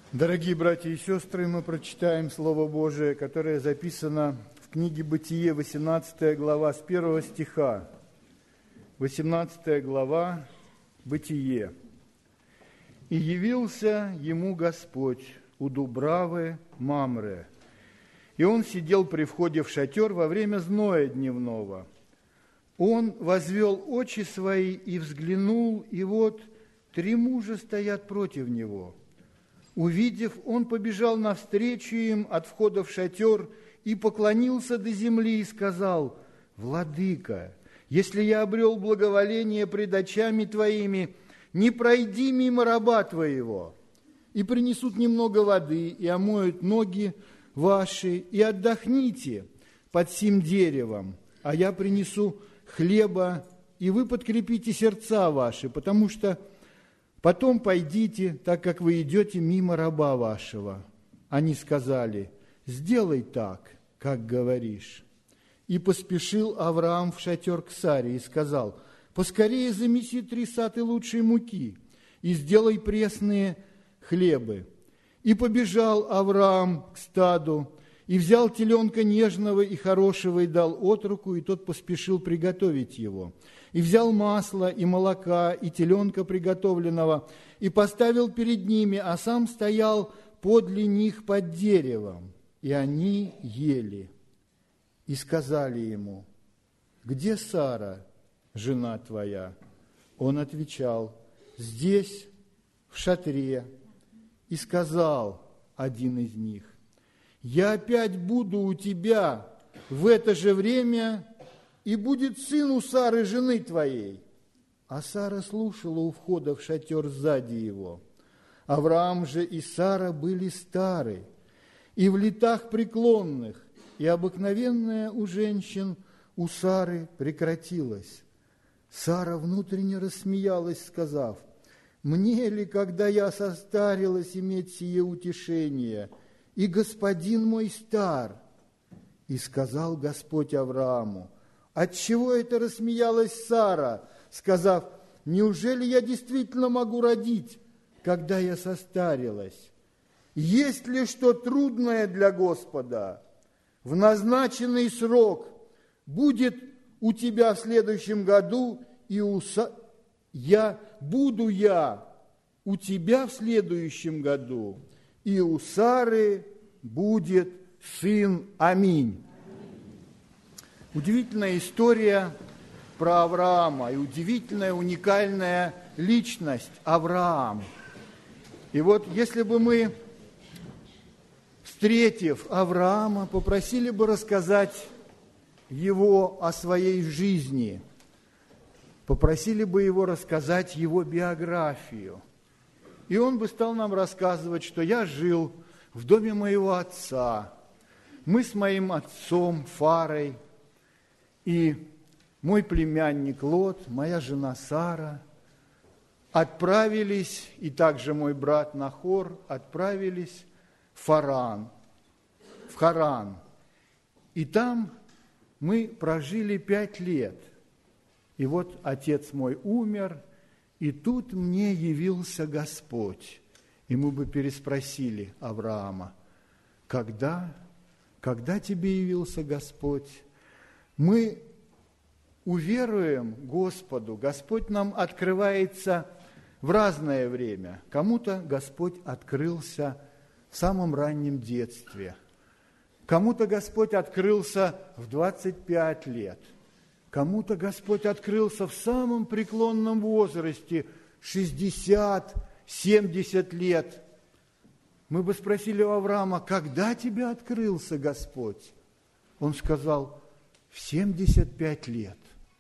Дорогие братья и сестры, мы прочитаем Слово Божие, которое записано в книге Бытие, 18 глава, с 1 стиха. 18 глава, Бытие. «И явился ему Господь у Дубравы Мамре, и он сидел при входе в шатер во время зноя дневного. Он возвел очи свои и взглянул, и вот 3 мужа стоят против него. Увидев, он побежал навстречу им от входа в шатер и поклонился до земли и сказал: «Владыка, если я обрел благоволение пред очами твоими, не пройди мимо раба твоего». И принесут немного воды, и омоют ноги ваши, и отдохните под сим деревом, а я принесу хлеба, и вы подкрепите сердца ваши, потому что потом пойдите, так как вы идете мимо раба вашего». Они сказали: «Сделай так, как говоришь». И поспешил Авраам в шатер к Саре и сказал: «Поскорее замеси 3 саты лучшей муки и сделай пресные хлебы». И побежал Авраам к стаду, и взял теленка нежного и хорошего, и дал отроку, и тот поспешил приготовить его. И взял масло, и молока, и теленка приготовленного, и поставил перед ними, а сам стоял подле них под деревом. И они ели. И сказали ему: «Где Сара, жена твоя?» Он отвечал: «Здесь, в шатре». И сказал один из них: «Я опять буду у тебя в это же время, и будет сын у Сары, жены твоей». А Сара слушала у входа в шатер сзади его. Авраам же и Сара были стары, и в летах преклонных, и обыкновенная у женщин у Сары прекратилась. Сара внутренне рассмеялась, сказав: «Мне ли, когда я состарилась, иметь сие утешение, и господин мой стар?» И сказал Господь Аврааму: «Отчего это рассмеялась Сара, сказав: неужели я действительно могу родить, когда я состарилась? Есть ли что трудное для Господа? В назначенный срок будет у тебя в следующем году, и буду я у тебя в следующем году, и у Сары будет сын». Аминь. Удивительная история про Авраама и удивительная, уникальная личность Авраам. И вот если бы мы, встретив Авраама, попросили бы рассказать его о своей жизни, попросили бы его рассказать его биографию, и он бы стал нам рассказывать, что я жил в доме моего отца, мы с моим отцом Фарой, и мой племянник Лот, моя жена Сара отправились, и также мой брат Нахор отправились в Харан. И там мы прожили 5 лет. И вот отец мой умер, и тут мне явился Господь. И мы бы переспросили Авраама: когда тебе явился Господь? Мы уверуем Господу, Господь нам открывается в разное время. Кому-то Господь открылся в самом раннем детстве, кому-то Господь открылся в 25 лет, кому-то Господь открылся в самом преклонном возрасте, 60-70 лет. Мы бы спросили у Авраама: когда тебе открылся Господь? Он сказал: в 75 лет.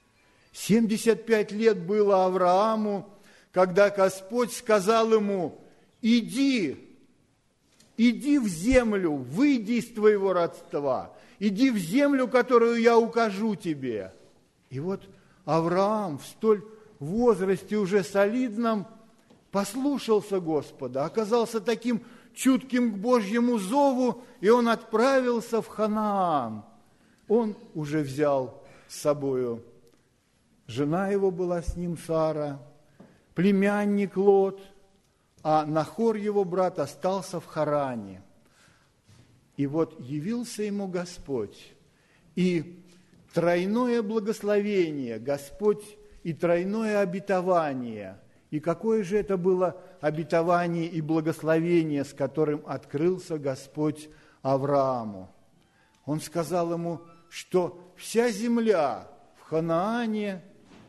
75 лет было Аврааму, когда Господь сказал ему: иди в землю, выйди из твоего родства, иди в землю, которую я укажу тебе. И вот Авраам в столь возрасте уже солидном послушался Господа, оказался таким чутким к Божьему зову, и он отправился в Ханаан. Он уже взял с собою, жена его была с ним, Сара, племянник Лот, а Нахор, его брат, остался в Харане. И вот явился ему Господь, и тройное благословение, Господь, и тройное обетование. И какое же это было обетование и благословение, с которым открылся Господь Аврааму? Он сказал ему, что вся земля в Ханаане,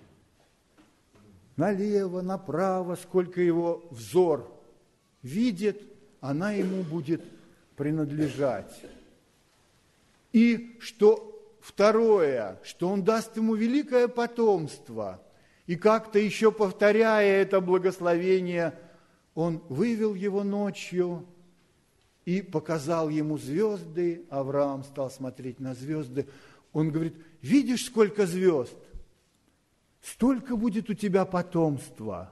налево, направо, сколько его взор видит, она ему будет принадлежать. И что второе, что он даст ему великое потомство. И как-то еще повторяя это благословение, он вывел его ночью и показал ему звезды. Авраам стал смотреть на звезды. Он говорит, видишь, сколько звезд? Столько будет у тебя потомства.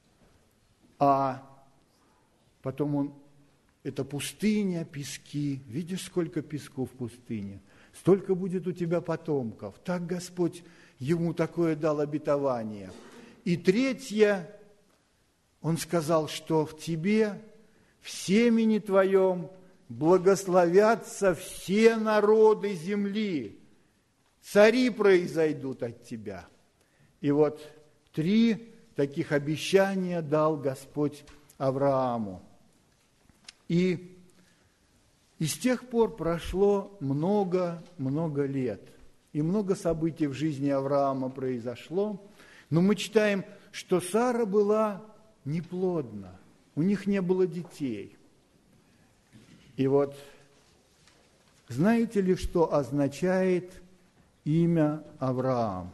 А потом это пустыня, пески. Видишь, сколько песку в пустыне? Столько будет у тебя потомков. Так Господь ему такое дал обетование. И третье, он сказал, что в тебе, в семени твоем благословятся все народы земли. Цари произойдут от тебя. И вот 3 таких обещания дал Господь Аврааму. И с тех пор прошло много лет. И много событий в жизни Авраама произошло. Но мы читаем, что Сара была неплодна. У них не было детей. И вот знаете ли, что означает имя Авраам?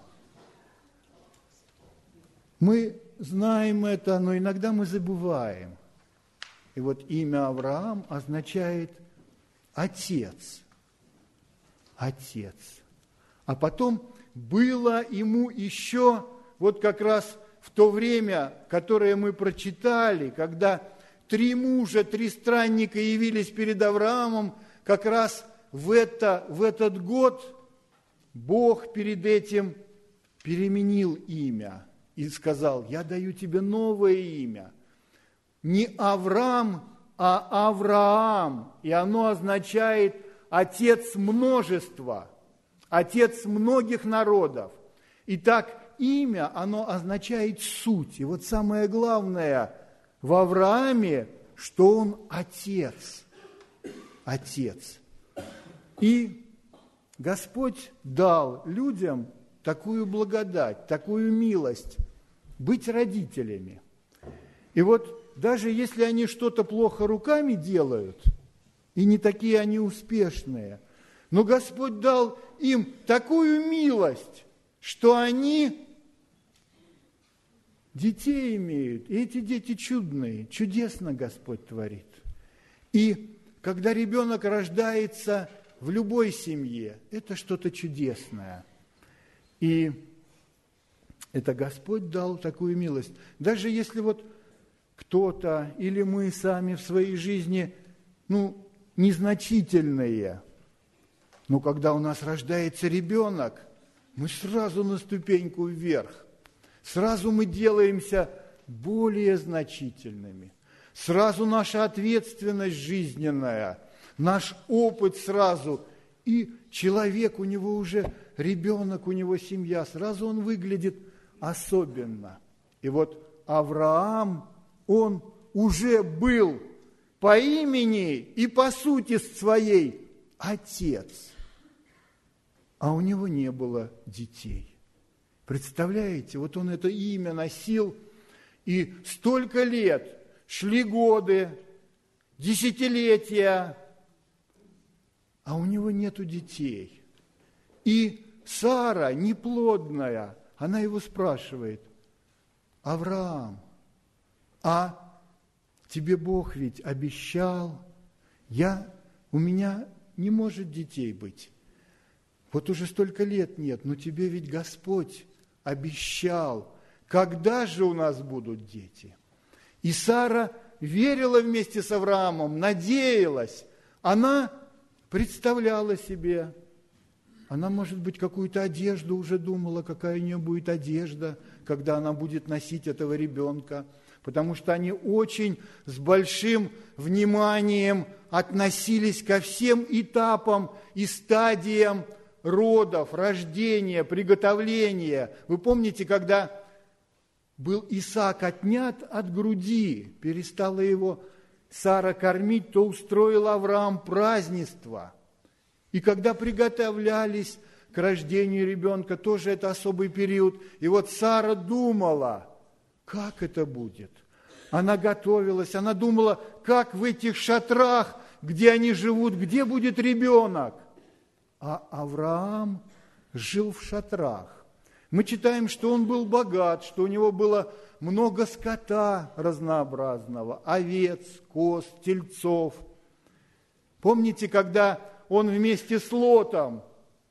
Мы знаем это, но иногда мы забываем. И вот имя Авраам означает «отец». Отец. А потом было ему еще, вот как раз в то время, которое мы прочитали, когда 3 мужа, 3 странника явились перед Авраамом, как раз в этот год Бог перед этим переменил имя и сказал, я даю тебе новое имя. Не Авраам, а Авраам. И оно означает отец множества, отец многих народов. Итак, имя, оно означает суть. И вот самое главное в Аврааме, что он отец. Отец. И Господь дал людям такую благодать, такую милость, быть родителями. И вот даже если они что-то плохо руками делают, и не такие они успешные, но Господь дал им такую милость, что они детей имеют, и эти дети чудные, чудесно Господь творит. И когда ребенок рождается в любой семье, это что-то чудесное. И это Господь дал такую милость. Даже если вот кто-то или мы сами в своей жизни, незначительные, но когда у нас рождается ребенок, мы сразу на ступеньку вверх, сразу мы делаемся более значительными, сразу наша ответственность жизненная, наш опыт сразу, и человек, у него уже ребенок, у него семья, сразу он выглядит особенно. И вот Авраам, он уже был по имени и по сути своей отец, а у него не было детей. Представляете, вот он это имя носил, и столько лет, шли годы, десятилетия, а у него нету детей. И Сара, неплодная, она его спрашивает, Авраам, а тебе Бог ведь обещал, у меня не может детей быть. Вот уже столько лет нет, но тебе ведь Господь обещал, когда же у нас будут дети? И Сара верила вместе с Авраамом, надеялась. Она представляла себе, она, может быть, какую-то одежду уже думала, какая у нее будет одежда, когда она будет носить этого ребенка. потому что они очень с большим вниманием относились ко всем этапам и стадиям родов, рождения, приготовления. Вы помните, когда был Исаак отнят от груди, перестала его Сара кормить, то устроил Авраам празднество. И когда приготовлялись к рождению ребенка, тоже это особый период. И вот Сара думала, как это будет. Она готовилась, она думала, как в этих шатрах, где они живут, где будет ребенок. А Авраам жил в шатрах. Мы читаем, что он был богат, что у него было много скота разнообразного, овец, коз, тельцов. Помните, когда он вместе с Лотом,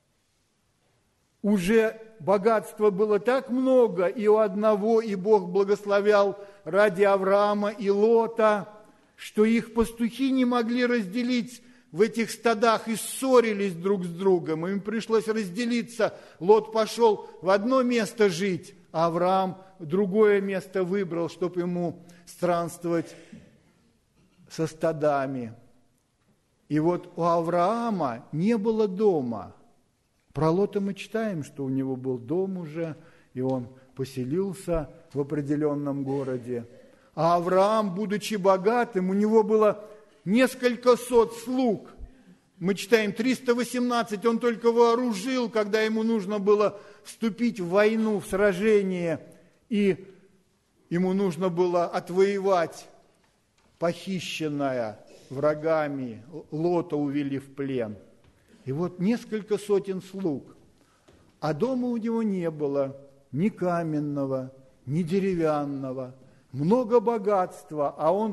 уже богатства было так много, и у одного, и Бог благословлял ради Авраама и Лота, что их пастухи не могли разделить в этих стадах и ссорились друг с другом. Им пришлось разделиться. Лот пошел в одно место жить, а Авраам другое место выбрал, чтобы ему странствовать со стадами. И вот у Авраама не было дома. Про Лота мы читаем, что у него был дом уже, и он поселился в определенном городе. А Авраам, будучи богатым, у него было несколько сот слуг. Мы читаем 318, он только вооружил, когда ему нужно было вступить в войну, в сражение, и ему нужно было отвоевать похищенное врагами. Лота увели в плен. И вот несколько сотен слуг. А дома у него не было ни каменного, ни деревянного. Много богатства, а он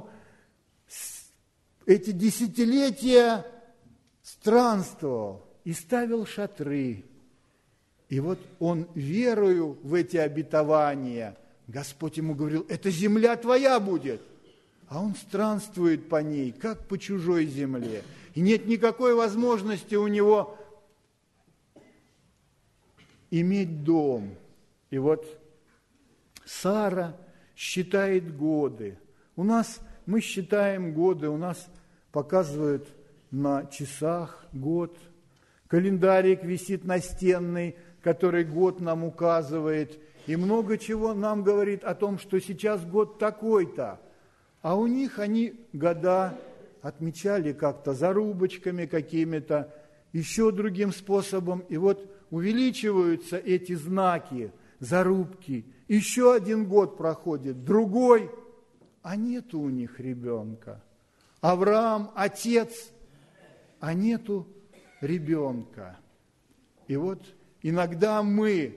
эти десятилетия странствовал и ставил шатры. И вот он, верою в эти обетования, Господь ему говорил, это земля твоя будет. А он странствует по ней, как по чужой земле. И нет никакой возможности у него иметь дом. И вот Сара считает годы. Мы считаем годы, у нас показывают на часах год. Календарик висит настенный, который год нам указывает. И много чего нам говорит о том, что сейчас год такой-то. А у них они года отмечали как-то зарубочками какими-то, еще другим способом. И вот увеличиваются эти знаки, зарубки. Еще один год проходит, другой, а нету у них ребенка. Авраам – отец, а нету ребенка. И вот иногда мы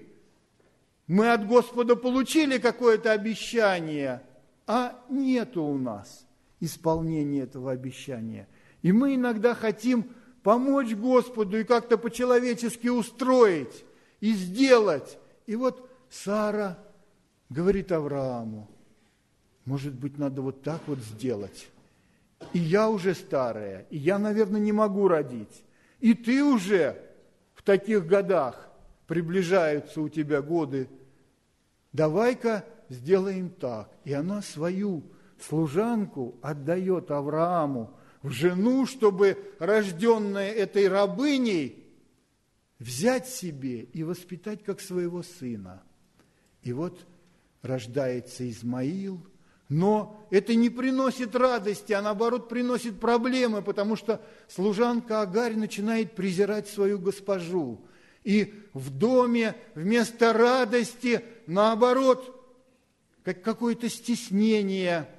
от Господа получили какое-то обещание, а нету у нас исполнения этого обещания. И мы иногда хотим помочь Господу и как-то по-человечески устроить и сделать. И вот Сара говорит Аврааму, может быть, надо вот так вот сделать. И я уже старая, и я, наверное, не могу родить. И ты уже в таких годах, приближаются у тебя годы, давай-ка сделаем так. И она свою служанку отдает Аврааму в жену, чтобы рожденная этой рабыней взять себе и воспитать как своего сына. И вот рождается Измаил, но это не приносит радости, а наоборот приносит проблемы, потому что служанка Агарь начинает презирать свою госпожу. И в доме вместо радости, наоборот, как какое-то стеснение,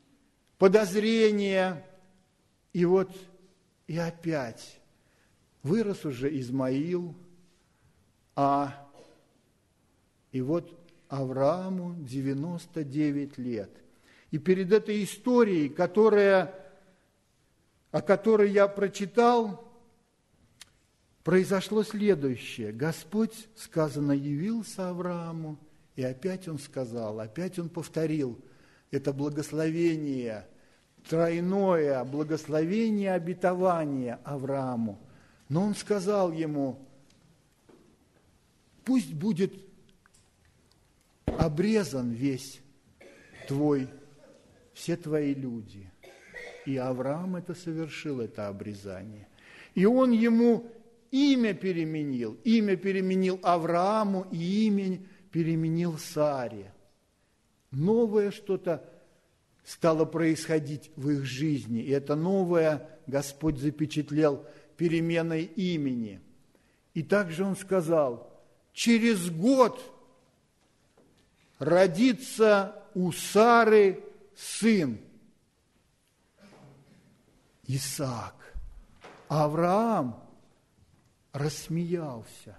подозрение. И вот и опять вырос уже Измаил, и вот Аврааму 99 лет. И перед этой историей, о которой я прочитал, произошло следующее. Господь, сказано, явился Аврааму, и опять он сказал, опять он повторил это благословение, тройное благословение обетования Аврааму. Но он сказал ему, пусть будет обрезан весь твой все твои люди. И Авраам это совершил, это обрезание. И он ему имя переменил Аврааму, и имя переменил Саре. Новое что-то стало происходить в их жизни, и это новое Господь запечатлел переменой имени. И также он сказал: через год родится у Сары сын, Исаак. А Авраам рассмеялся.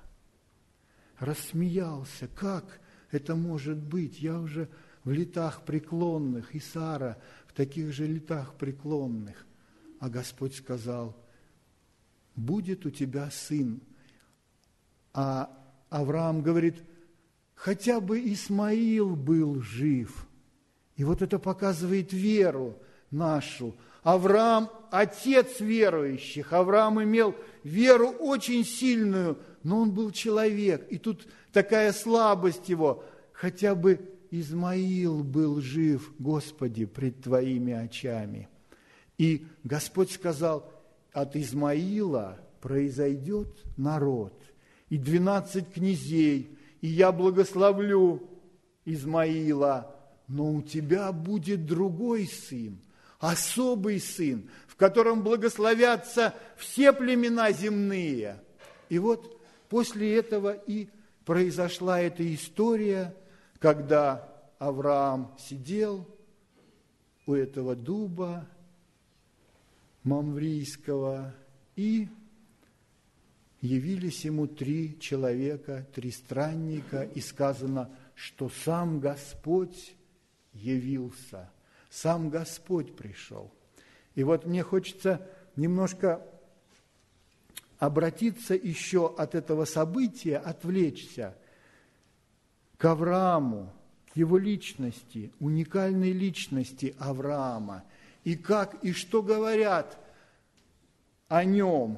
Как это может быть? Я уже в летах преклонных, и Сара в таких же летах преклонных. А Господь сказал: будет у тебя сын. А Авраам говорит: хотя бы Исмаил был жив. И вот это показывает веру нашу. Авраам – отец верующих. Авраам имел веру очень сильную, но он был человек. И тут такая слабость его. Хотя бы Измаил был жив, Господи, пред Твоими очами. И Господь сказал: от Измаила произойдет народ, и 12 князей, и я благословлю Измаила, но у тебя будет другой сын, особый сын, в котором благословятся все племена земные. И вот после этого и произошла эта история, когда Авраам сидел у этого дуба мамврийского, и явились ему 3 человека, 3 странника, и сказано, что сам Господь явился, сам Господь пришел. И вот мне хочется немножко обратиться еще от этого события, отвлечься к Аврааму, к его личности, уникальной личности Авраама, и как, и что говорят о нем.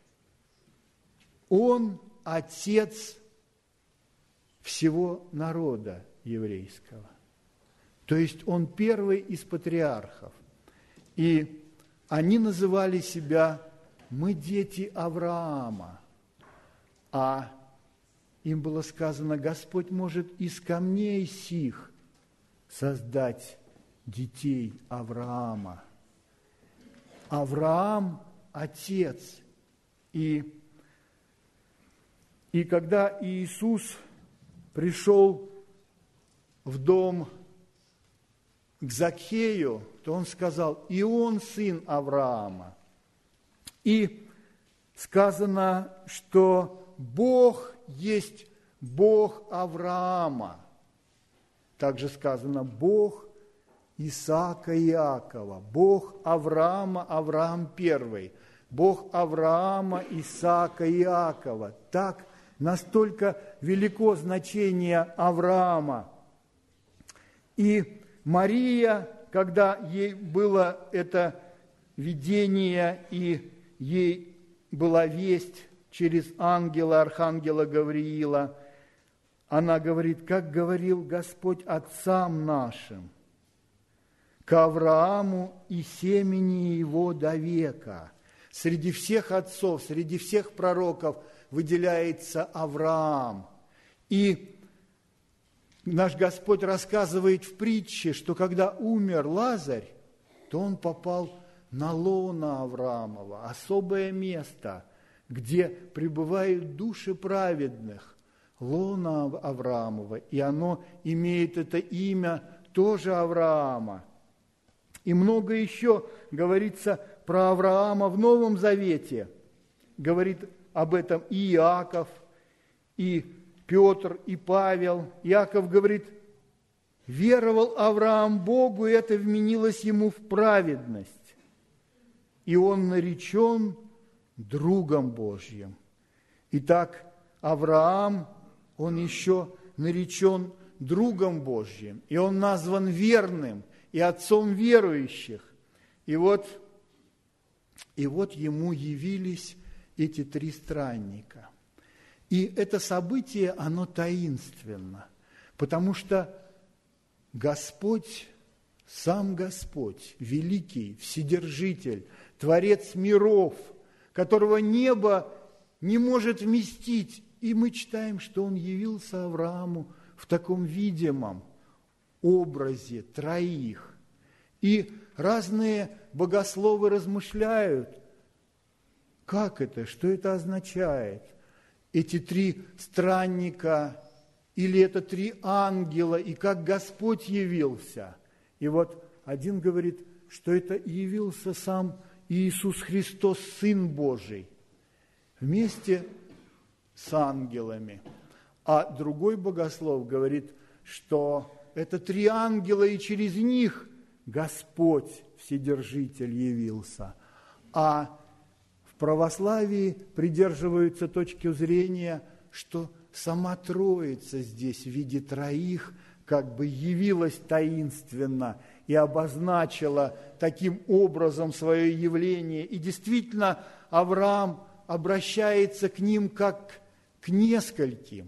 Он отец всего народа еврейского. То есть он первый из патриархов. И они называли себя «мы дети Авраама». А им было сказано: Господь может из камней сих создать детей Авраама. Авраам – отец. И когда Иисус пришел в дом к Закхею, то он сказал: и он сын Авраама. И сказано, что Бог есть Бог Авраама. Также сказано: Бог Исаака и Иакова, Бог Авраама, Авраам первый, Бог Авраама, Исаака и Иакова. Так настолько велико значение Авраама. И Мария, когда ей было это видение, и ей была весть через ангела, архангела Гавриила, она говорит: как говорил Господь отцам нашим, к Аврааму и семени его до века. Среди всех отцов, среди всех пророков выделяется Авраам. И наш Господь рассказывает в притче, что когда умер Лазарь, то он попал на лоно Авраамова, особое место, где пребывают души праведных, лоно Авраамова, и оно имеет это имя тоже Авраама. И много еще говорится про Авраама в Новом Завете. Говорит об этом и Иаков, и Петр, и Павел. Иаков говорит: веровал Авраам Богу, и это вменилось ему в праведность. И он наречен другом Божьим. Итак, Авраам, он еще наречен другом Божьим, и он назван верным и отцом верующих. И вот ему явились эти 3 странника. И это событие, оно таинственно, потому что Господь сам Господь, великий, вседержитель, Творец миров, которого небо не может вместить. И мы читаем, что Он явился Аврааму в таком видимом образе троих. И разные богословы размышляют, как это, что это означает. Эти три странника, или это три ангела, и как Господь явился. И вот один говорит, что это явился сам Иисус Христос, Сын Божий, вместе с ангелами. А другой богослов говорит, что это три ангела, и через них Господь, Вседержитель, явился. А в православии придерживаются точки зрения, что сама Троица здесь в виде троих как бы явилась таинственно и обозначила таким образом свое явление. И действительно, Авраам обращается к ним как к нескольким,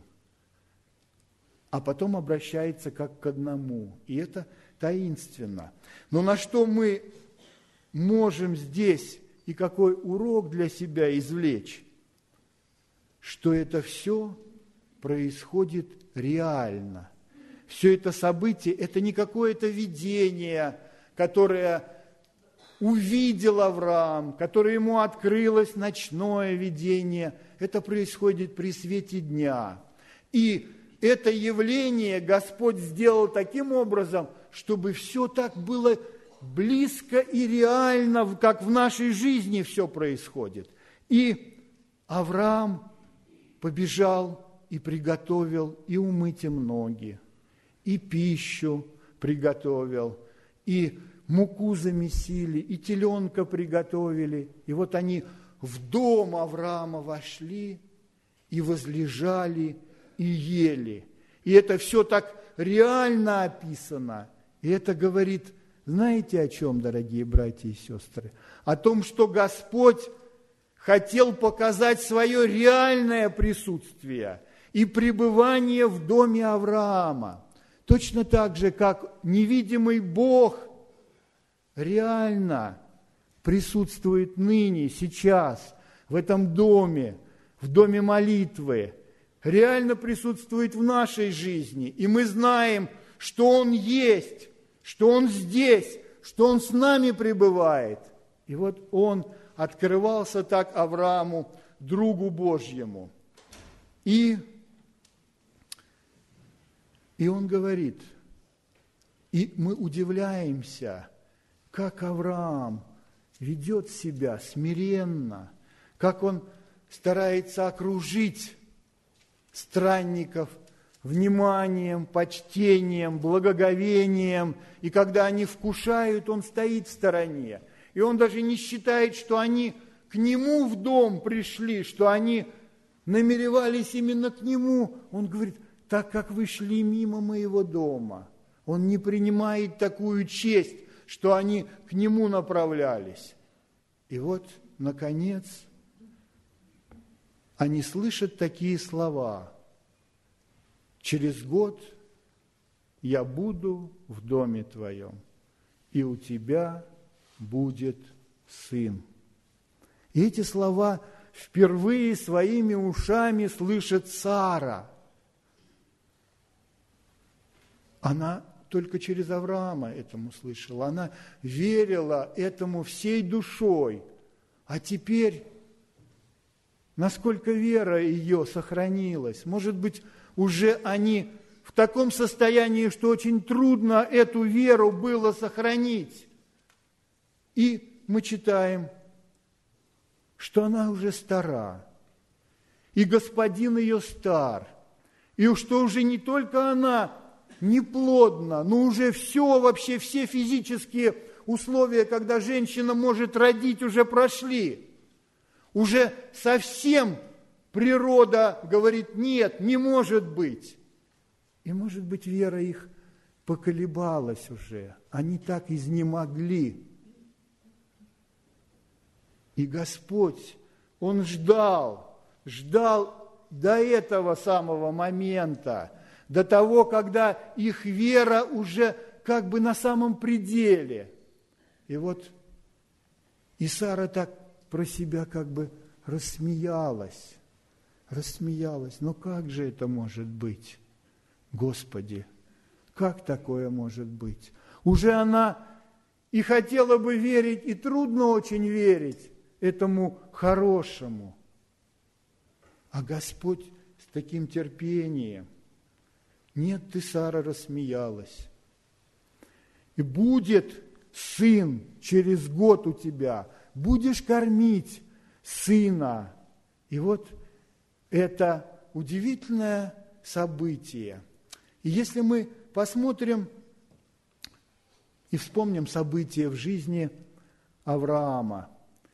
а потом обращается как к одному. И это таинственно. Но на что мы можем здесь и какой урок для себя извлечь? Что это все происходит реально. Все это событие, это не какое-то видение, которое увидел Авраам, которое ему открылось ночное видение. Это происходит при свете дня. И это явление Господь сделал таким образом, чтобы все так было близко и реально, как в нашей жизни все происходит. И Авраам побежал и приготовил и умыть им ноги, и пищу приготовил, и муку замесили, и теленка приготовили. И вот они в дом Авраама вошли и возлежали, и ели. И это все так реально описано. И это говорит, знаете о чем, дорогие братья и сестры? О том, что Господь хотел показать свое реальное присутствие и пребывание в доме Авраама. Точно так же, как невидимый Бог реально присутствует ныне, сейчас, в этом доме, в доме молитвы, реально присутствует в нашей жизни. И мы знаем, что Он есть, что Он здесь, что Он с нами пребывает. И вот Он открывался так Аврааму, другу Божьему. И Он говорит, и мы удивляемся, как Авраам ведет себя смиренно, как он старается окружить странников вниманием, почтением, благоговением. И когда они вкушают, он стоит в стороне. И он даже не считает, что они к нему в дом пришли, что они намеревались именно к нему. Он говорит, так как вы шли мимо моего дома. Он не принимает такую честь, что они к нему направлялись. И вот, наконец, они слышат такие слова. Через год я буду в доме твоем, и у тебя будет сын. И эти слова впервые своими ушами слышит Сара. Она только через Авраама этому слышала. Она верила этому всей душой. А теперь, насколько вера ее сохранилась? Может быть, уже они в таком состоянии, что очень трудно эту веру было сохранить. И мы читаем, что она уже стара, и господин ее стар, и что уже не только она неплодна, но уже все, вообще все физические условия, когда женщина может родить, уже прошли. Уже совсем природа говорит, нет, не может быть. И, может быть, вера их поколебалась уже. Они так изнемогли. И Господь, Он ждал до этого самого момента, до того, когда их вера уже как бы на самом пределе. И вот и Сара так про себя как бы рассмеялась. Но как же это может быть? Господи, как такое может быть? Уже она и хотела бы верить, и трудно очень верить этому хорошему. А Господь с таким терпением. Нет, ты, Сара, рассмеялась. И будет сын через год у тебя, будешь кормить сына. И вот это удивительное событие. И если мы посмотрим и вспомним события в жизни Авраама,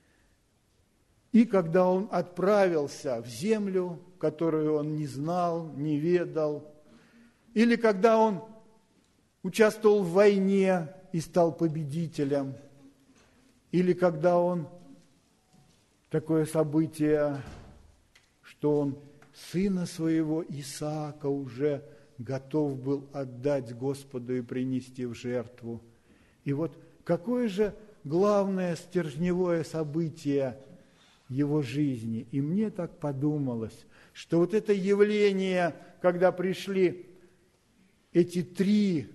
и когда он отправился в землю, которую он не знал, не ведал, или когда он участвовал в войне и стал победителем, или когда он, такое событие, что он сына своего Исаака уже готов был отдать Господу и принести в жертву. И вот какое же главное стержневое событие его жизни. И мне так подумалось, что вот это явление, когда пришли эти 3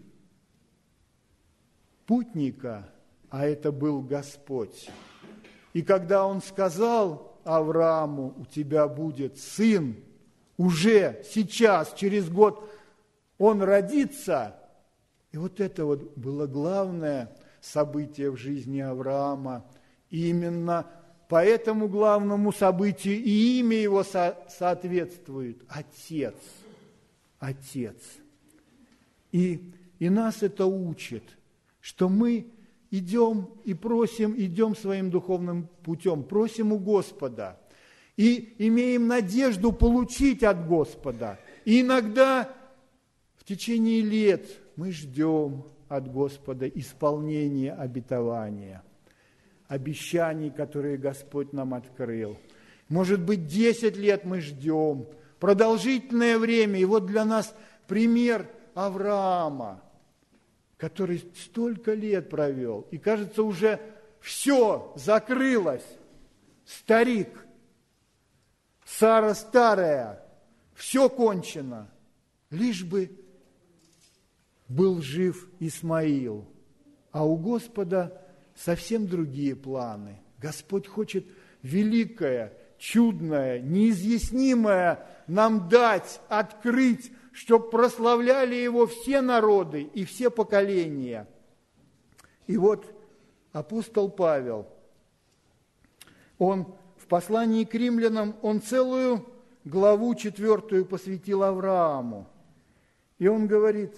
путника, а это был Господь, и когда Он сказал Аврааму: у тебя будет сын, уже сейчас, через год он родится, и вот это вот было главное событие в жизни Авраама. И именно по этому главному событию и имя его соответствует – Отец. Отец. И нас это учит, что мы идем и просим, идем своим духовным путем, просим у Господа и имеем надежду получить от Господа. И иногда в течение лет мы ждем от Господа исполнения обетования, обещаний, которые Господь нам открыл. Может быть, 10 лет мы ждем, продолжительное время. И вот для нас пример Авраама, который столько лет провел, и, кажется, уже все закрылось. Старик, Сара старая, все кончено, лишь бы был жив Исмаил. А у Господа совсем другие планы. Господь хочет великое, чудное, неизъяснимое нам дать, открыть, чтобы прославляли Его все народы и все поколения. И вот апостол Павел, он в послании к римлянам, он целую главу 4 посвятил Аврааму. И он говорит,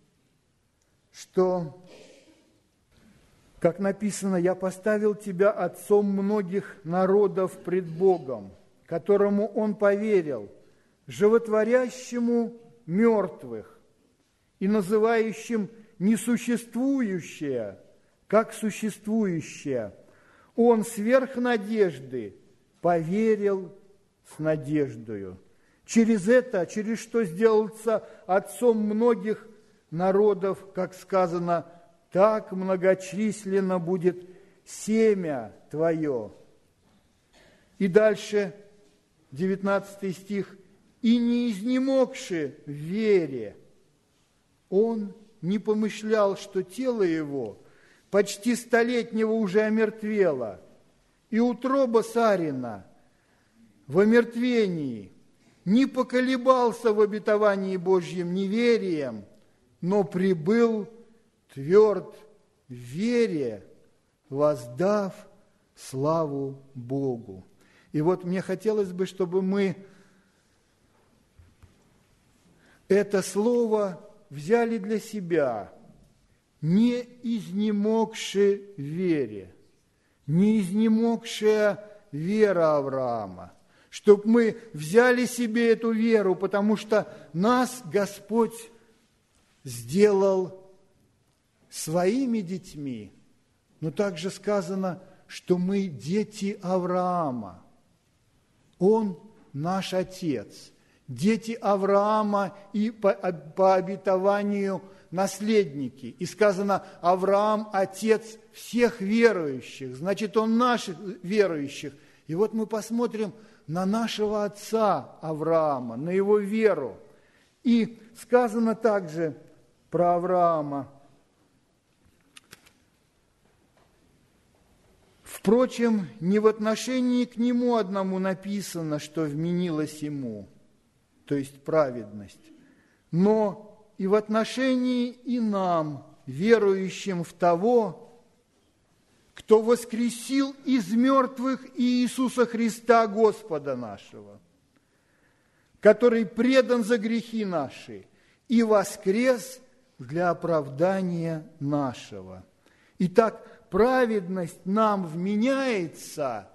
что, как написано: «Я поставил тебя отцом многих народов пред Богом, которому он поверил, животворящему мертвых и называющим несуществующее, как существующее. Он сверх надежды поверил с надеждою. Через это, через что сделался отцом многих народов, как сказано, так многочисленно будет семя твое». И дальше, 19 стих. «И не изнемогши в вере, он не помышлял, что тело его почти столетнего уже омертвело, и утроба Сарина в омертвении, не поколебался в обетовании Божьим неверием, но прибыл тверд в вере, воздав славу Богу». И вот мне хотелось бы, чтобы мы это слово взяли для себя: не изнемогши в вере, не изнемогшая вера Авраама, чтобы мы взяли себе эту веру, потому что нас Господь сделал своими детьми, но также сказано, что мы дети Авраама. Он наш Отец. Дети Авраама и по обетованию наследники. И сказано, Авраам – отец всех верующих, значит, он наших верующих. И вот мы посмотрим на нашего отца Авраама, на его веру. И сказано также про Авраама: впрочем, не в отношении к нему одному написано, что вменилось ему, то есть праведность, но и в отношении и нам, верующим в того, кто воскресил из мертвых Иисуса Христа, Господа нашего, который предан за грехи наши и воскрес для оправдания нашего. Итак, праведность нам вменяется,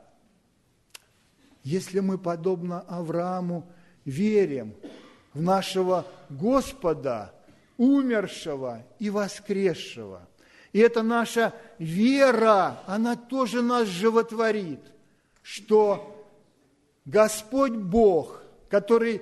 если мы, подобно Аврааму, верим в нашего Господа, умершего и воскресшего. И эта наша вера, она тоже нас животворит, что Господь Бог, который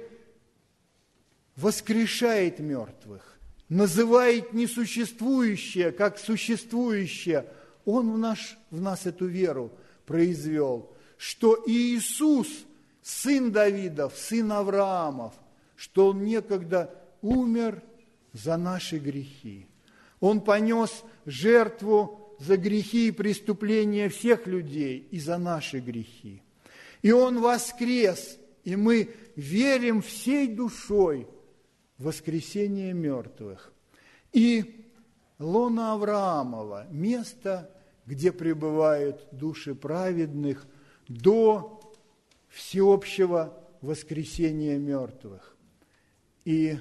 воскрешает мертвых, называет несуществующее как существующее, Он в нас эту веру произвел, что Иисус, сын Давидов, сын Авраамов, что Он некогда умер за наши грехи. Он понес жертву за грехи и преступления всех людей и за наши грехи. И Он воскрес, и мы верим всей душой в воскресение мертвых. И лоно Авраамова, место, где пребывают души праведных до всеобщего воскресения мертвых. И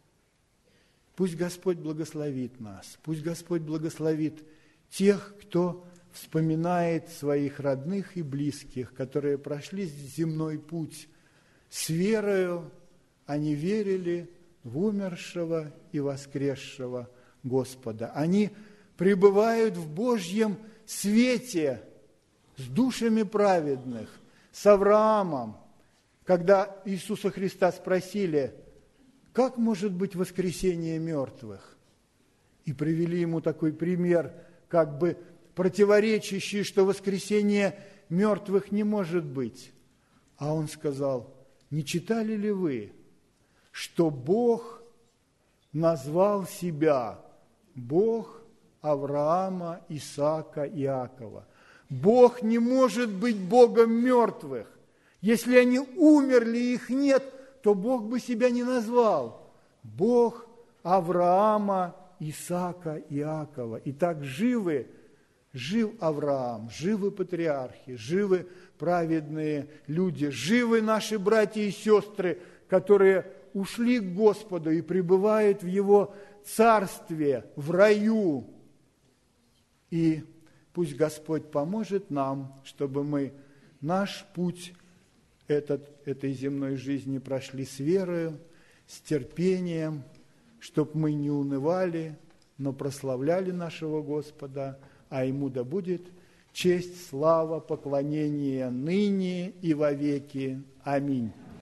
пусть Господь благословит нас, пусть Господь благословит тех, кто вспоминает своих родных и близких, которые прошли земной путь с верою, они верили в умершего и воскресшего Господа. Они пребывают в Божьем свете с душами праведных, с Авраамом, когда Иисуса Христа спросили: как может быть воскресение мертвых? И привели ему такой пример, как бы противоречащий, что воскресение мертвых не может быть. А он сказал: не читали ли вы, что Бог назвал себя Бог Авраама, Исаака, Иакова? Бог не может быть Богом мертвых. Если они умерли, их нет, то Бог бы себя не назвал. Бог Авраама, Исаака, Иакова. Итак, жив Авраам, живы патриархи, живы праведные люди, живы наши братья и сестры, которые ушли к Господу и пребывают в Его Царстве, в раю. И пусть Господь поможет нам, чтобы мы наш путь этой земной жизни прошли с верою, с терпением, чтобы мы не унывали, но прославляли нашего Господа, а Ему да будет честь, слава, поклонение ныне и вовеки. Аминь.